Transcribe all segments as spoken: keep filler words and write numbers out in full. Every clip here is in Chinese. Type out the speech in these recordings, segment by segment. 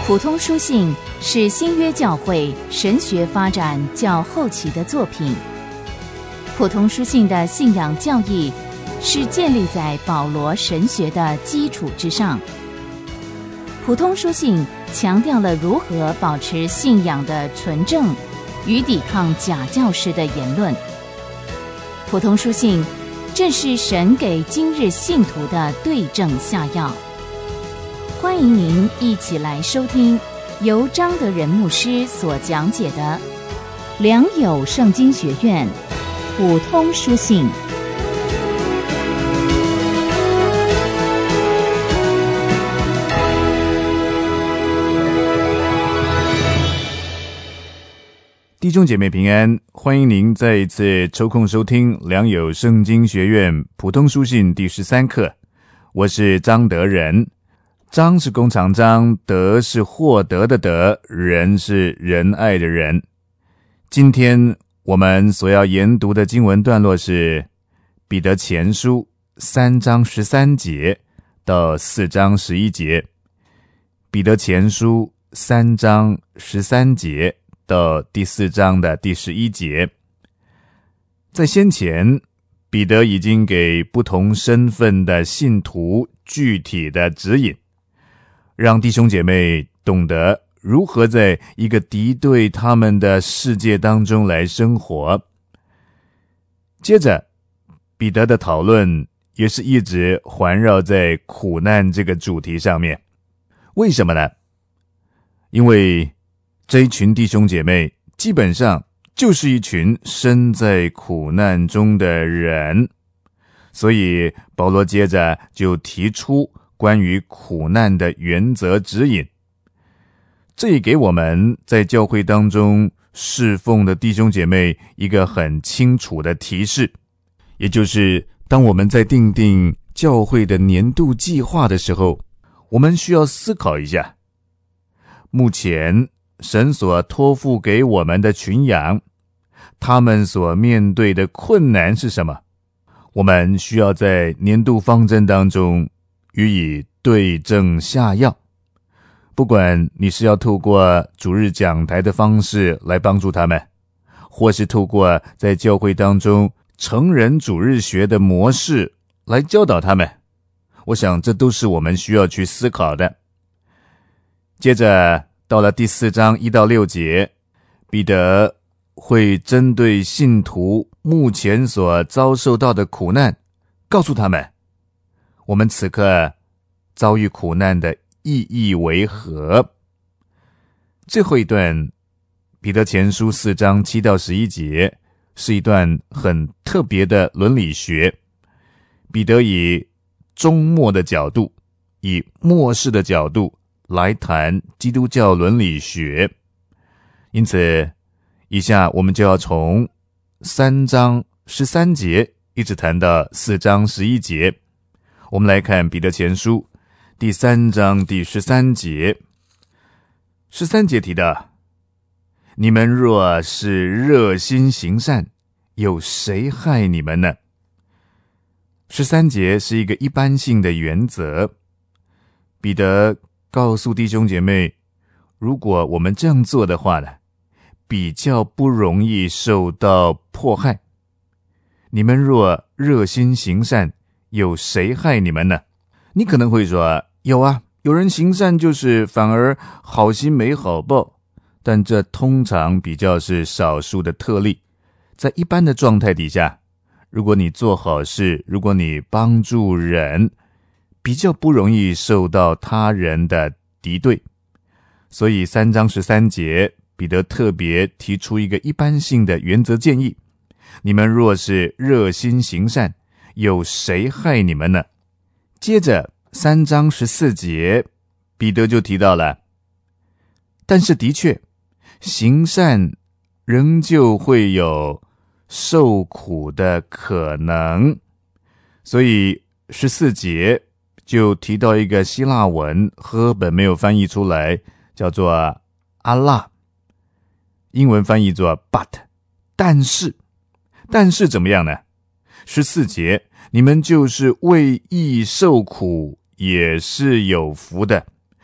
普通书信是新约教会神学发展较后期的作品。普通书信的信仰教义是建立在保罗神学的基础之上。普通书信强调了如何保持信仰的纯正与抵抗假教师的言论。普通书信正是神给今日信徒的对症下药。欢迎您一起来收听由张德仁牧师所讲解的良友圣经学院普通书信。 弟兄姐妹平安，欢迎您再一次抽空收听良友圣经学院普通书信第十三课。我是张德仁，张是弓长张，德是获得的德，仁是仁爱的仁。今天我们所要研读的经文段落是彼得前书三章十三节到四章十一节。彼得前书三章十三节到第四章的第十一节。在先前，彼得已经给不同身份的信徒具体的指引，让弟兄姐妹懂得如何在一个敌对他们的世界当中来生活。接着，彼得的讨论也是一直环绕在苦难这个主题上面。为什么呢？因为这一群弟兄姐妹基本上就是一群身在苦难中的人，所以保罗接着就提出关于苦难的原则指引。这也给我们在教会当中侍奉的弟兄姐妹一个很清楚的提示，也就是当我们在订定教会的年度计划的时候，我们需要思考一下，目前神所托付给我们的群羊，他们所面对的困难是什么？我们需要在年度方针当中予以对症下药。不管你是要透过主日讲台的方式来帮助他们，或是透过在教会当中成人主日学的模式来教导他们，我想这都是我们需要去思考的。接着到了第四章一到六节，彼得会针对信徒目前所遭受到的苦难，告诉他们我们此刻遭遇苦难的意义为何。最后一段彼得前书四章七到十一节是一段很特别的伦理学。彼得以终末的角度，以末世的角度来谈基督教伦理学。因此以下我们就要从三章十三节一直谈到四章十一节。我们来看彼得前书第三章第十三节。十三节提到，你们若是热心行善，有谁害你们呢？十三节是一个一般性的原则。彼得告诉弟兄姐妹，如果我们这样做的话呢，比较不容易受到迫害。你们若热心行善，有谁害你们呢？你可能会说，有啊，有人行善就是反而好心没好报，但这通常比较是少数的特例。在一般的状态底下，如果你做好事，如果你帮助人，比较不容易受到他人的敌对。所以三章十三节，彼得特别提出一个一般性的原则建议，你们若是热心行善，有谁害你们呢？接着三章十四节，彼得就提到了，但是的确行善仍旧会有受苦的可能。所以十四节就提到一个希腊文，赫本没有翻译出来，叫做阿拉，英文翻译作 but， 但是但是怎么样呢？十四节，你们就是为义受苦，也是有福的。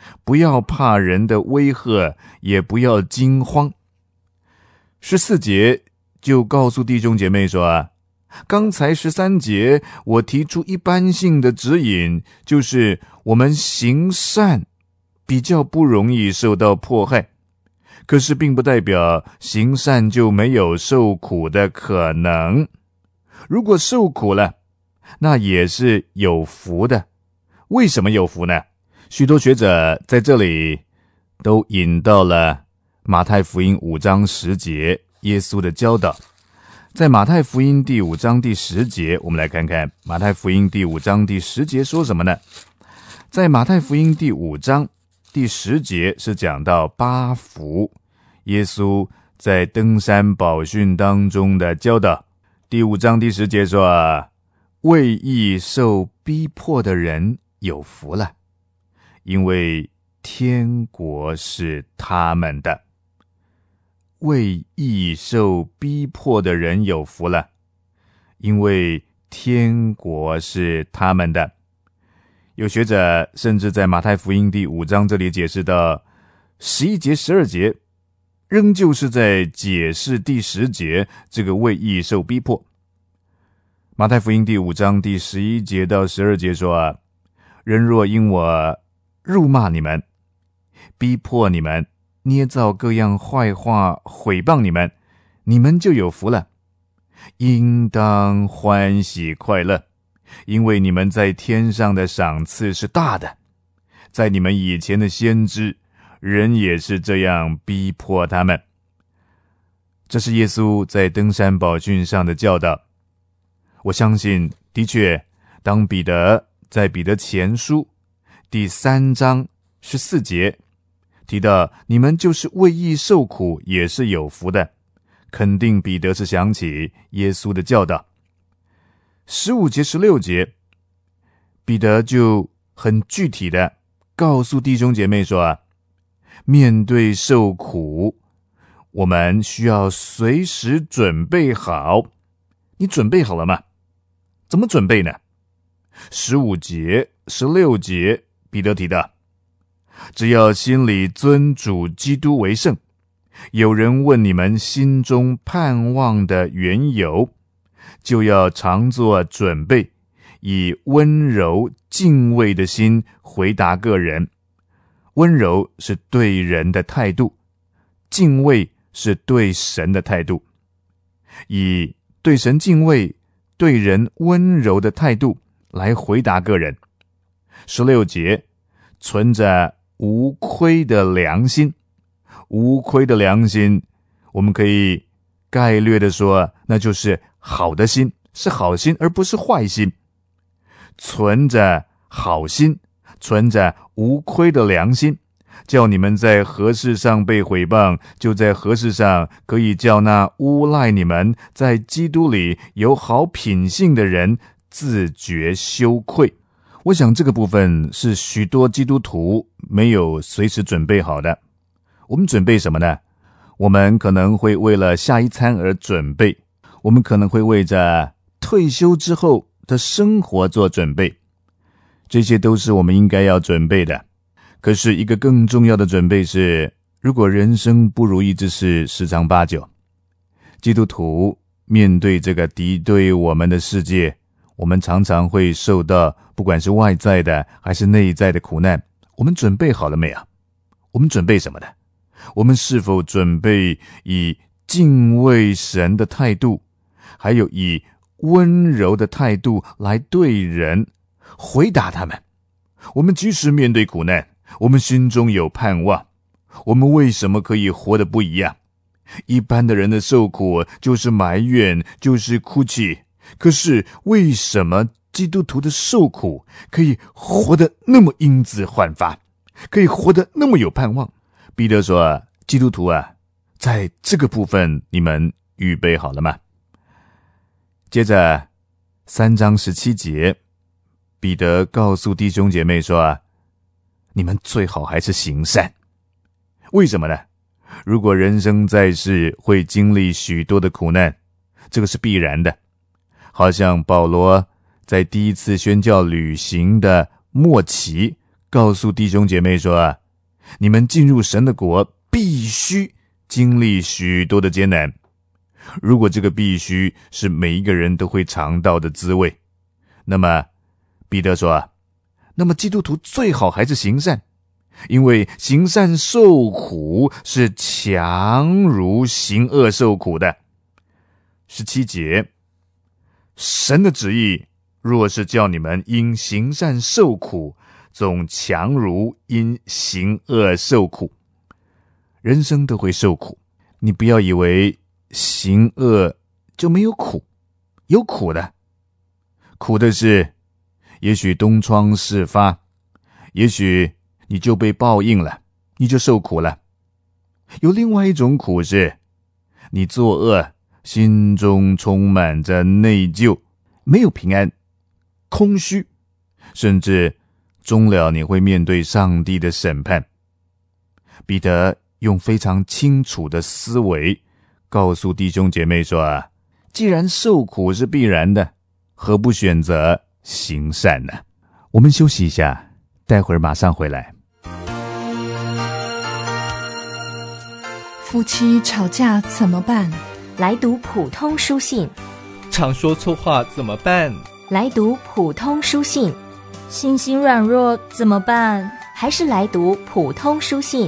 不要怕人的威吓，也不要惊慌。十四节就告诉弟兄姐妹说啊，刚才十三节我提出一般性的指引，就是我们行善比较不容易受到迫害，可是并不代表行善就没有受苦的可能。如果受苦了，那也是有福的。为什么有福呢？许多学者在这里都引到了马太福音五章十节耶稣的教导。在马太福音第五章第十节，我们来看看马太福音第五章第十节说什么呢？在马太福音第五章第十节是讲到八福，耶稣在登山宝训当中的教导。第五章第十节说，为义受逼迫的人有福了，因为天国是他们的。为义受逼迫的人有福了，因为天国是他们的。有学者甚至在马太福音第五章这里解释到十一节十二节，仍旧是在解释第十节这个为义受逼迫。马太福音第五章第十一节到十二节说啊，人若因我辱骂你们，逼迫你们，捏造各样坏话毁谤你们，你们就有福了，应当欢喜快乐，因为你们在天上的赏赐是大的。在你们以前的先知，人也是这样逼迫他们。这是耶稣在登山宝训上的教导。我相信，的确，当彼得在彼得前书第三章十四节提到你们就是为义受苦也是有福的，肯定彼得是想起耶稣的教导。十五节十六节，彼得就很具体的告诉弟兄姐妹说啊，面对受苦，我们需要随时准备好。你准备好了吗？怎么准备呢？十五节十六节彼得提到，只要心里尊主基督为圣，有人问你们心中盼望的缘由，就要常做准备，以温柔敬畏的心回答个人。温柔是对人的态度，敬畏是对神的态度。以对神敬畏、对人温柔的态度来回答个人。十六节，存着无亏的良心。无亏的良心，我们可以概略的说，那就是好的心，是好心而不是坏心。存着好心，存着无亏的良心，叫你们在何事上被毁谤，就在何事上可以叫那诬赖你们在基督里有好品性的人自觉羞愧。我想这个部分是许多基督徒没有随时准备好的。我们准备什么呢？我们可能会为了下一餐而准备，我们可能会为着退休之后的生活做准备，这些都是我们应该要准备的。可是一个更重要的准备是，如果人生不如意之事十常八九，基督徒面对这个敌对我们的世界，我们常常会受到不管是外在的还是内在的苦难。我们准备好了没有？我们准备什么的？我们是否准备以敬畏神的态度，还有以温柔的态度来对人回答他们？我们即使面对苦难，我们心中有盼望。我们为什么可以活得不一样？一般的人的受苦就是埋怨，就是哭泣。可是为什么基督徒的受苦可以活得那么英姿焕发，可以活得那么有盼望？彼得说，基督徒啊，在这个部分你们预备好了吗？接着三章十七节，彼得告诉弟兄姐妹说，你们最好还是行善。为什么呢？如果人生在世会经历许多的苦难，这个是必然的。好像保罗在第一次宣教旅行的末期告诉弟兄姐妹说，你们进入神的国必须经历许多的艰难。如果这个必须是每一个人都会尝到的滋味，那么彼得说，那么基督徒最好还是行善，因为行善受苦是强如行恶受苦的。十七节，神的旨意若是叫你们因行善受苦，总强如因行恶受苦。人生都会受苦，你不要以为行恶就没有苦，有苦的。苦的是也许东窗事发，也许你就被报应了，你就受苦了。有另外一种苦是你作恶，心中充满着内疚，没有平安，空虚，甚至终了你会面对上帝的审判。彼得用非常清楚的思维告诉弟兄姐妹说，既然受苦是必然的，何不选择行善呢？我们休息一下，待会儿马上回来。 夫妻吵架怎么办？ 来读普通书信。 常说错话怎么办？ 来读普通书信。 心心软弱怎么办？ 还是来读普通书信。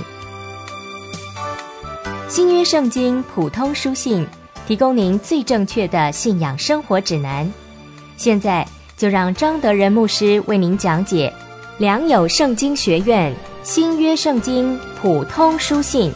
新约圣经普通书信，提供您最正确的信仰生活指南。现在就让张德仁牧师为您讲解良友圣经学院新约圣经普通书信。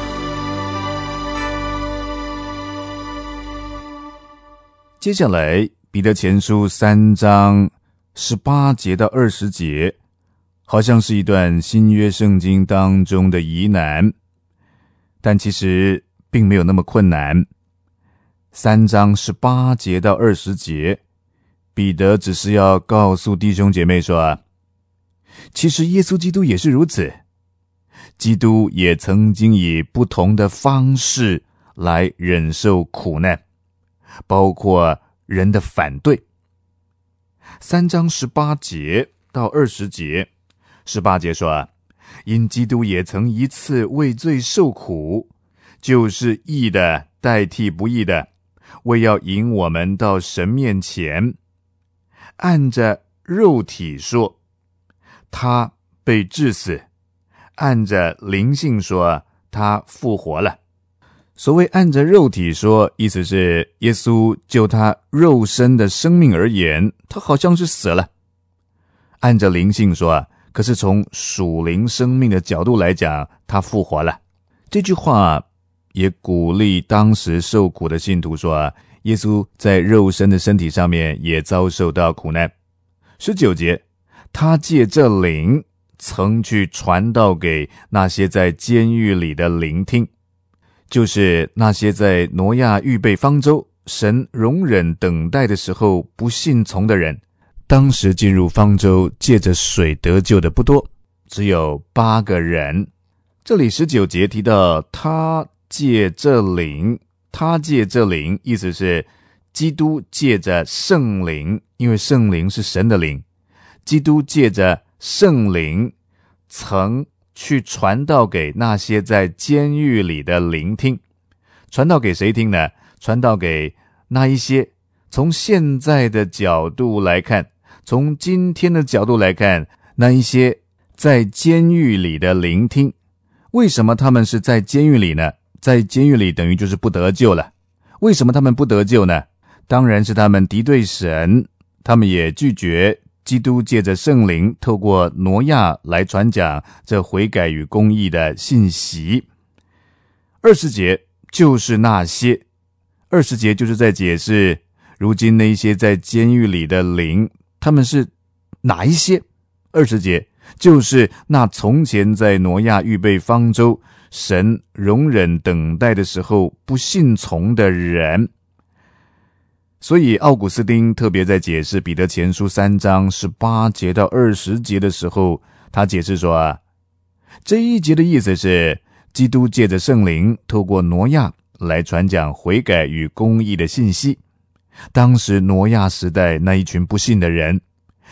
接下来彼得前书三章十八节到二十节，好像是一段新约圣经当中的疑难，但其实并没有那么困难。三章十八节到二十节，彼得只是要告诉弟兄姐妹说，其实耶稣基督也是如此，基督也曾经以不同的方式来忍受苦难，包括人的反对。三章十八节到二十节，十八节说，因基督也曾一次为罪受苦，就是义的代替不义的，为要引我们到神面前。按着肉体说，他被治死；按着灵性说，他复活了。所谓按着肉体说，意思是耶稣就他肉身的生命而言，他好像是死了。按着灵性说，可是从属灵生命的角度来讲，他复活了。这句话也鼓励当时受苦的信徒说，耶稣在肉身的身体上面也遭受到苦难。十九节，他借这灵曾去传道给那些在监狱里的聆听，就是那些在挪亚预备方舟，神容忍等待的时候不信从的人。当时进入方舟借着水得救的不多，只有八个人。这里十九节提到他借这灵，他借这灵，意思是基督借着圣灵，因为圣灵是神的灵，基督借着圣灵曾去传道给那些在监狱里的聆听。传道给谁听呢？传道给那一些从现在的角度来看，从今天的角度来看，那一些在监狱里的聆听。为什么他们是在监狱里呢？在监狱里等于就是不得救了。为什么他们不得救呢？当然是他们敌对神，他们也拒绝基督借着圣灵透过挪亚来传讲这悔改与公义的信息。二十节就是那些，二十节就是在解释如今那些在监狱里的灵，他们是哪一些？二十节就是那从前在挪亚预备方舟，神容忍等待的时候不信从的人。所以奥古斯丁特别在解释彼得前书三章十八节到二十节的时候，他解释说啊，这一节的意思是基督借着圣灵透过挪亚来传讲悔改与公义的信息。当时挪亚时代那一群不信的人，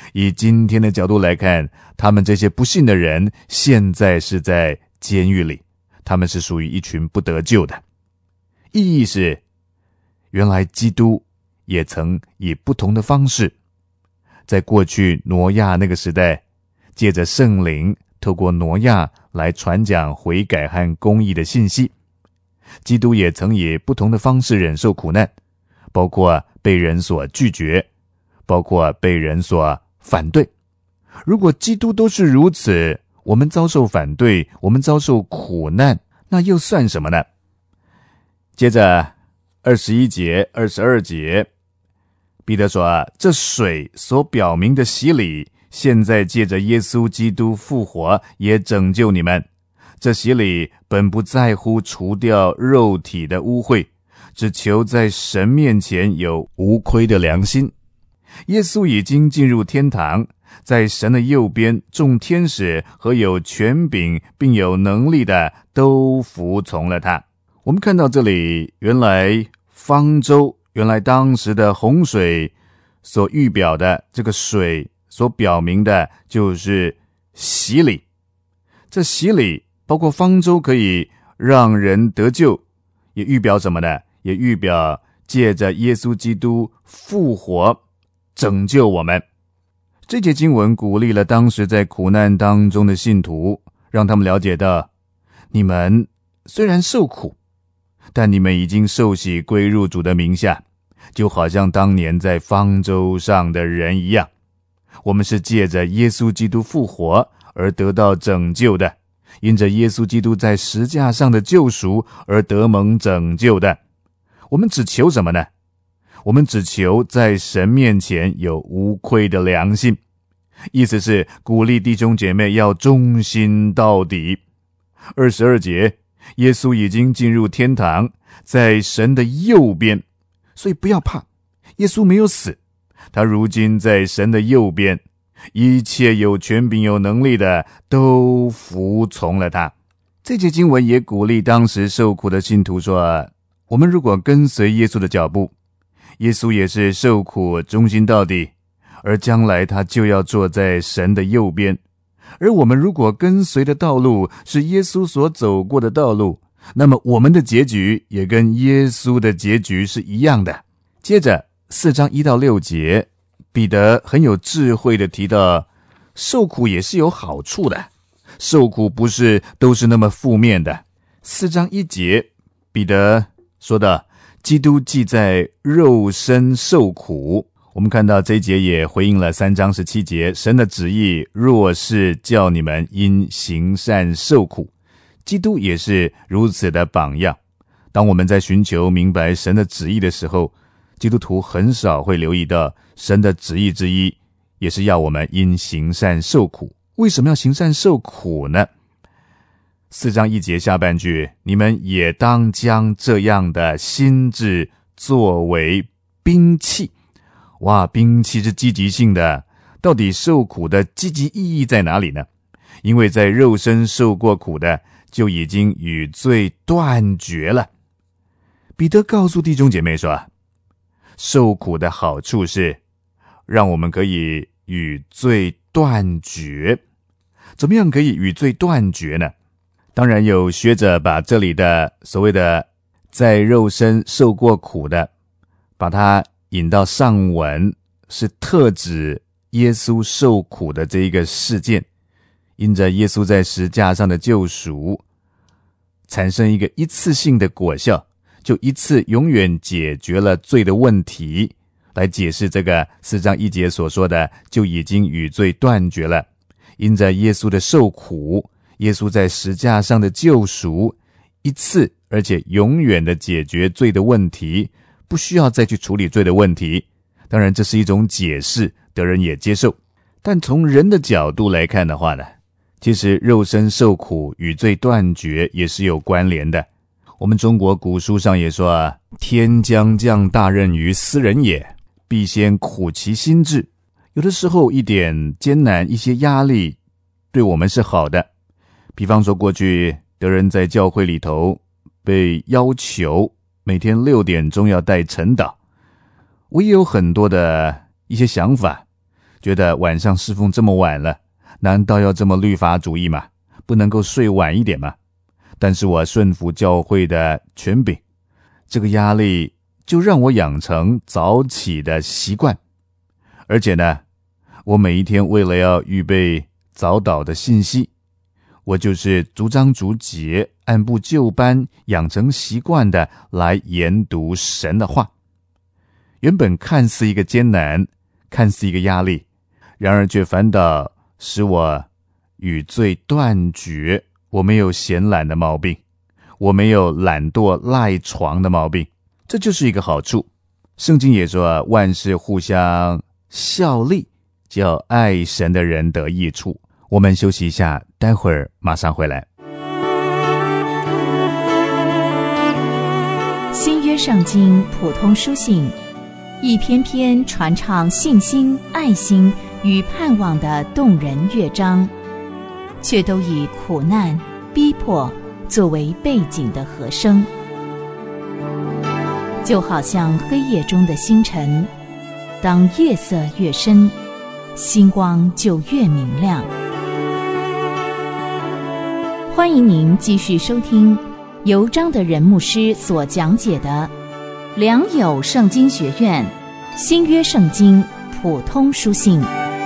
以今天的角度来看，他们这些不信的人现在是在监狱里，他们是属于一群不得救的。意义是，原来基督也曾以不同的方式，在过去挪亚那个时代，借着圣灵透过挪亚来传讲悔改和公义的信息。基督也曾以不同的方式忍受苦难，包括被人所拒绝，包括被人所反对。如果基督都是如此，我们遭受反对，我们遭受苦难，那又算什么呢？接着二十一节、二十二节，彼得说，这水所表明的洗礼，现在借着耶稣基督复活，也拯救你们。这洗礼本不在乎除掉肉体的污秽，只求在神面前有无亏的良心。耶稣已经进入天堂，在神的右边，众天使和有权柄并有能力的都服从了他。我们看到这里，原来方舟，原来当时的洪水所预表的这个水所表明的就是洗礼。这洗礼包括方舟可以让人得救，也预表什么呢？也预表借着耶稣基督复活拯救我们。这节经文鼓励了当时在苦难当中的信徒，让他们了解到，你们虽然受苦，但你们已经受洗归入主的名下，就好像当年在方舟上的人一样。我们是借着耶稣基督复活而得到拯救的，因着耶稣基督在十架上的救赎而得蒙拯救的。我们只求什么呢？我们只求在神面前有无愧的良心。意思是鼓励弟兄姐妹要忠心到底。二十二节，耶稣已经进入天堂，在神的右边，所以不要怕，耶稣没有死，他如今在神的右边，一切有权柄有能力的都服从了他。这节经文也鼓励当时受苦的信徒说，我们如果跟随耶稣的脚步，耶稣也是受苦忠心到底，而将来他就要坐在神的右边。而我们如果跟随的道路是耶稣所走过的道路，那么我们的结局也跟耶稣的结局是一样的。接着四章一到六节，彼得很有智慧地提到，受苦也是有好处的，受苦不是都是那么负面的。四章一节，彼得说到，基督既在肉身受苦，我们看到这一节也回应了三章十七节，神的旨意若是叫你们因行善受苦，基督也是如此的榜样。当我们在寻求明白神的旨意的时候，基督徒很少会留意到神的旨意之一也是要我们因行善受苦。为什么要行善受苦呢？四章一节下半句，你们也当将这样的心志作为兵器。哇，兵器是积极性的，到底受苦的积极意义在哪里呢？因为在肉身受过苦的，就已经与罪断绝了。彼得告诉弟兄姐妹说，受苦的好处是让我们可以与罪断绝。怎么样可以与罪断绝呢？当然有学者把这里的所谓的在肉身受过苦的，把它引到上文，是特指耶稣受苦的这一个事件，因着耶稣在十架上的救赎，产生一个一次性的果效，就一次永远解决了罪的问题，来解释这个四章一节所说的就已经与罪断绝了。因着耶稣的受苦，耶稣在十架上的救赎，一次而且永远的解决罪的问题，不需要再去处理罪的问题。当然这是一种解释，得人也接受。但从人的角度来看的话呢，其实肉身受苦与罪断绝也是有关联的。我们中国古书上也说啊，天将降大任于斯人也，必先苦其心志。有的时候一点艰难，一些压力对我们是好的。比方说过去德人在教会里头被要求每天六点钟要带晨祷，我也有很多的一些想法， 觉得晚上侍奉这么晚了，难道要这么律法主义吗？不能够睡晚一点吗？但是我顺服教会的权柄，这个压力就让我养成早起的习惯。而且呢，我每一天为了要预备早祷的信息，我就是逐章逐节按部就班养成习惯的来研读神的话。原本看似一个艰难，看似一个压力，然而却反倒使我与罪断绝。我没有闲懒的毛病，我没有懒惰赖床的毛病，这就是一个好处。圣经也说，万事互相效力，叫爱神的人得益处。我们休息一下，待会儿马上回来。 新约圣经普通书信，一篇篇传唱信心、爱心与盼望的动人乐章，却都以苦难、逼迫作为背景的和声，就好像黑夜中的星辰，当夜色越深，星光就越明亮。欢迎您继续收听由张德仁牧师所讲解的良友圣经学院新约圣经普通书信。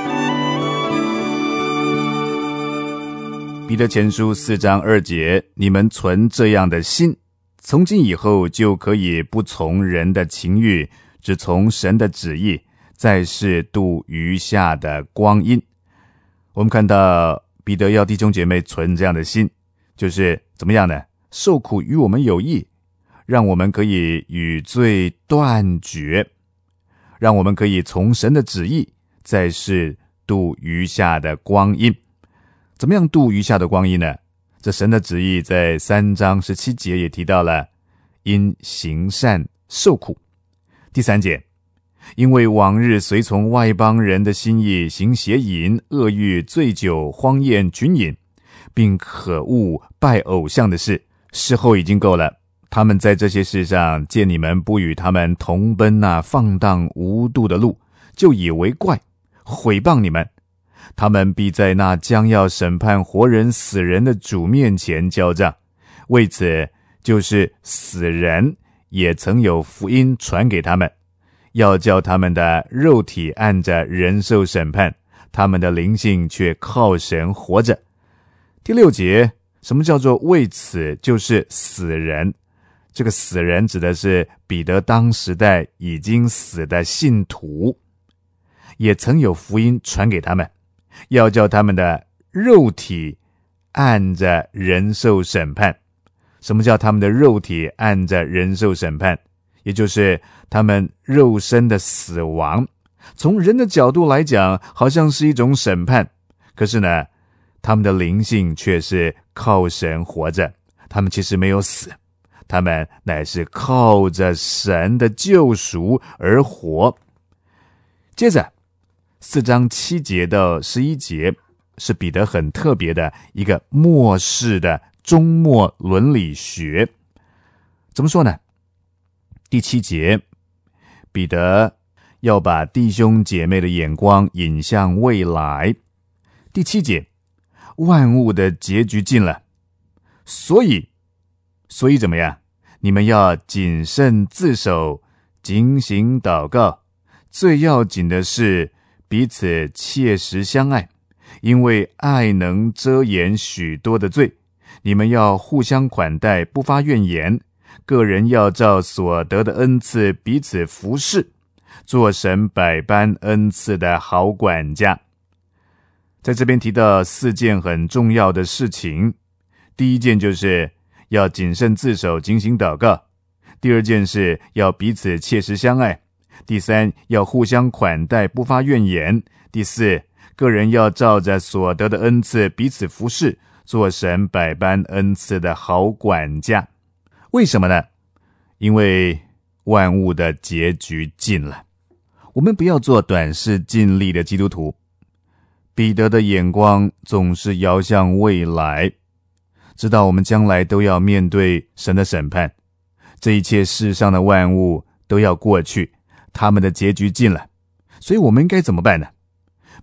彼得前书四章二节，你们存这样的心，从今以后就可以不从人的情欲，只从神的旨意，在世度余下的光阴。我们看到彼得要弟兄姐妹存这样的心，就是怎么样呢？受苦与我们有益，让我们可以与罪断绝，让我们可以从神的旨意，在世度余下的光阴。怎么样度余下的光阴呢？这神的旨意在三章十七节也提到了，因行善受苦。第三节，因为往日随从外邦人的心意，行邪淫、恶欲、醉酒、荒宴、群饮，并可恶拜偶像的事，事后已经够了。他们在这些事上见你们不与他们同奔那放荡无度的路，就以为怪，毁谤你们。他们必在那将要审判活人死人的主面前交账，为此就是死人也曾有福音传给他们，要叫他们的肉体按着人受审判，他们的灵性却靠神活着。第六节，什么叫做为此就是死人？这个死人指的是彼得当时代已经死的信徒，也曾有福音传给他们，要叫他们的肉体按着人受审判。什么叫他们的肉体按着人受审判？也就是他们肉身的死亡。从人的角度来讲，好像是一种审判，可是呢，他们的灵性却是靠神活着。他们其实没有死，他们乃是靠着神的救赎而活。接着四章七节到十一节是彼得很特别的一个末世的终末伦理学。怎么说呢？第七节，彼得要把弟兄姐妹的眼光引向未来。第七节，万物的结局近了，所以所以怎么样？你们要谨慎自守，警醒祷告。最要紧的是彼此切实相爱，因为爱能遮掩许多的罪。你们要互相款待，不发怨言，个人要照所得的恩赐彼此服侍，做神百般恩赐的好管家。在这边提到四件很重要的事情。第一件就是要谨慎自守，警醒祷告。第二件是要彼此切实相爱。第三，要互相款待，不发怨言。第四，个人要照着所得的恩赐彼此服侍，做神百般恩赐的好管家。为什么呢？因为万物的结局近了。我们不要做短视近利的基督徒。彼得的眼光总是遥向未来，知道我们将来都要面对神的审判，这一切世上的万物都要过去，他们的结局近了。所以我们应该怎么办呢？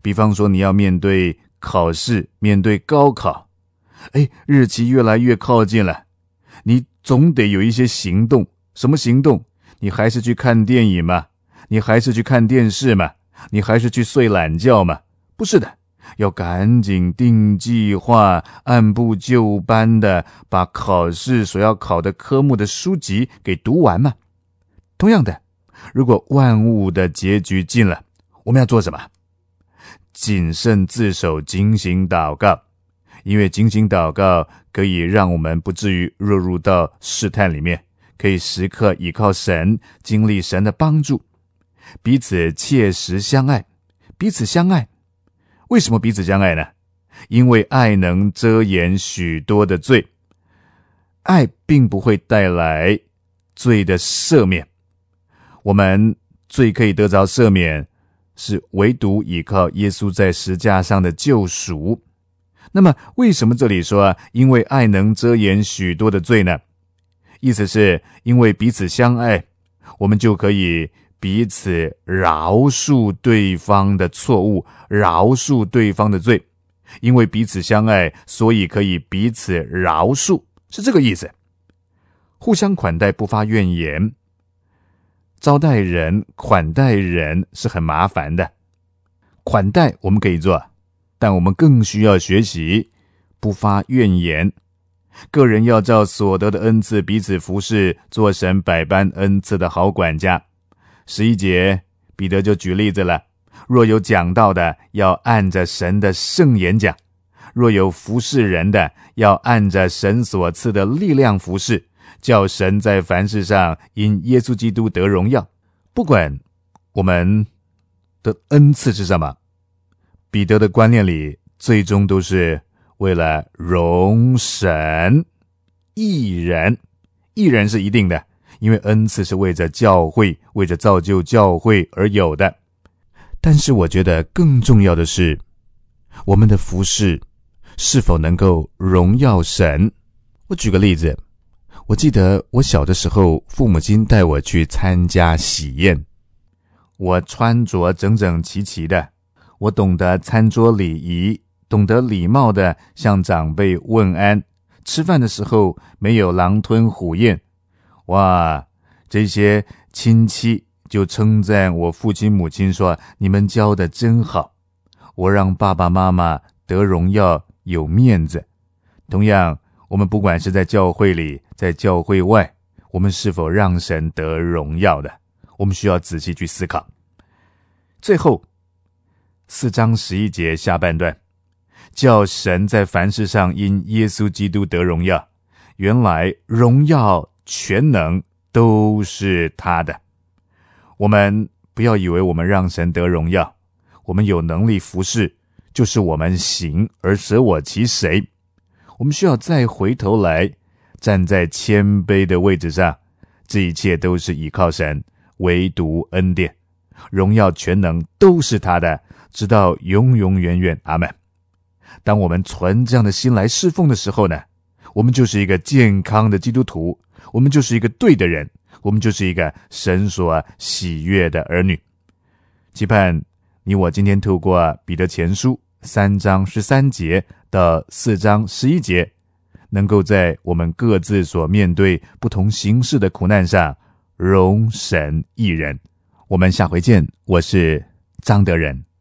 比方说你要面对考试，面对高考，哎，日期越来越靠近了，你总得有一些行动。什么行动？你还是去看电影吗？你还是去看电视吗？你还是去睡懒觉吗？不是的，要赶紧定计划，按部就班的把考试所要考的科目的书籍给读完嘛。同样的，如果万物的结局近了，我们要做什么？谨慎自守，警醒祷告。因为警醒祷告可以让我们不至于落入到试探里面，可以时刻倚靠神，经历神的帮助，彼此切实相爱。彼此相爱，为什么彼此相爱呢？因为爱能遮掩许多的罪。爱并不会带来罪的赦免，我们罪可以得着赦免，是唯独依靠耶稣在十架上的救赎。那么为什么这里说因为爱能遮掩许多的罪呢？意思是因为彼此相爱，我们就可以彼此饶恕对方的错误，饶恕对方的罪。因为彼此相爱，所以可以彼此饶恕，是这个意思。互相款待，不发怨言。招待人，款待人是很麻烦的。款待我们可以做，但我们更需要学习不发怨言。个人要照所得的恩赐彼此服侍，做神百般恩赐的好管家。十一节彼得就举例子了，若有讲道的，要按着神的圣言讲；若有服侍人的，要按着神所赐的力量服侍，叫神在凡事上因耶稣基督得荣耀。不管我们的恩赐是什么，彼得的观念里最终都是为了荣神。义人，义人是一定的，因为恩赐是为着教会，为着造就教会而有的。但是我觉得更重要的是，我们的服事是否能够荣耀神。我举个例子，我记得我小的时候，父母亲带我去参加喜宴，我穿着整整齐齐的，我懂得餐桌礼仪，懂得礼貌的向长辈问安，吃饭的时候没有狼吞虎咽。哇，这些亲戚就称赞我父亲母亲说，你们教得真好，我让爸爸妈妈得荣耀，有面子。同样，我们不管是在教会里，在教会外，我们是否让神得荣耀的，我们需要仔细去思考。最后四章十一节下半段，叫神在凡事上因耶稣基督得荣耀。原来荣耀全能都是他的。我们不要以为我们让神得荣耀，我们有能力服侍，就是我们行而舍我其谁。我们需要再回头来，站在谦卑的位置上，这一切都是依靠神，唯独恩典，荣耀全能都是他的，直到永永远远，阿们。当我们存这样的心来侍奉的时候呢，我们就是一个健康的基督徒，我们就是一个对的人，我们就是一个神所喜悦的儿女。期盼你我今天透过彼得前书三章十三节到四章十一节，能够在我们各自所面对不同形式的苦难上荣神益人。我们下回见，我是张德仁。